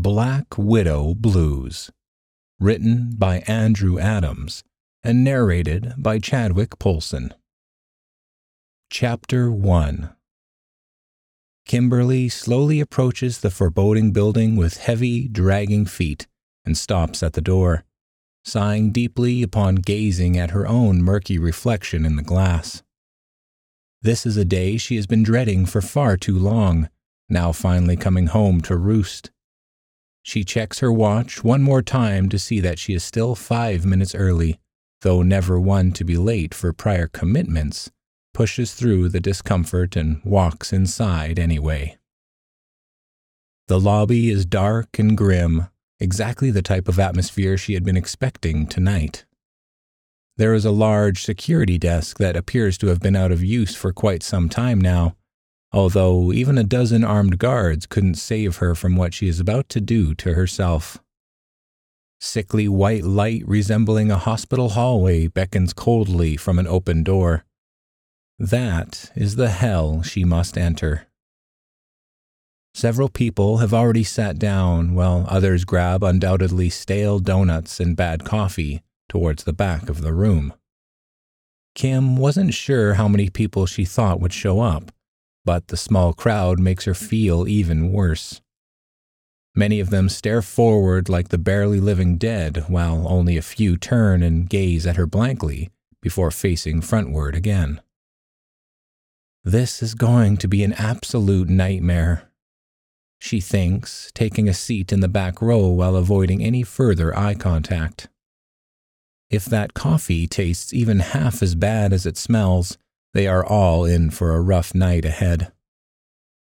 Black Widow Blues, written by Andrew Adams and narrated by Chadwick Polson. Chapter 1. Kimberly slowly approaches the foreboding building with heavy, dragging feet and stops at the door, sighing deeply upon gazing at her own murky reflection in the glass. This is a day she has been dreading for far too long, now finally coming home to roost. She checks her watch one more time to see that she is still 5 minutes early, though never one to be late for prior commitments, pushes through the discomfort and walks inside anyway. The lobby is dark and grim, exactly the type of atmosphere she had been expecting tonight. There is a large security desk that appears to have been out of use for quite some time now, although even a dozen armed guards couldn't save her from what she is about to do to herself. Sickly white light resembling a hospital hallway beckons coldly from an open door. That is the hell she must enter. Several people have already sat down, while others grab undoubtedly stale donuts and bad coffee towards the back of the room. Kim wasn't sure how many people she thought would show up, but the small crowd makes her feel even worse. Many of them stare forward like the barely living dead, while only a few turn and gaze at her blankly before facing frontward again. This is going to be an absolute nightmare, she thinks, taking a seat in the back row while avoiding any further eye contact. If that coffee tastes even half as bad as it smells, they are all in for a rough night ahead.